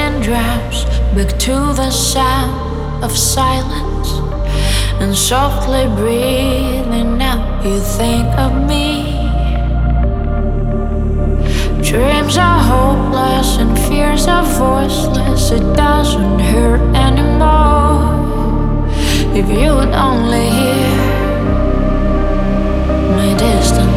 chasing drowse back to the sound of silence, and softly breathing out you think of me. Dreams are hopeless and fears are voiceless. It doesn't hurt anymore if you would only hear my distant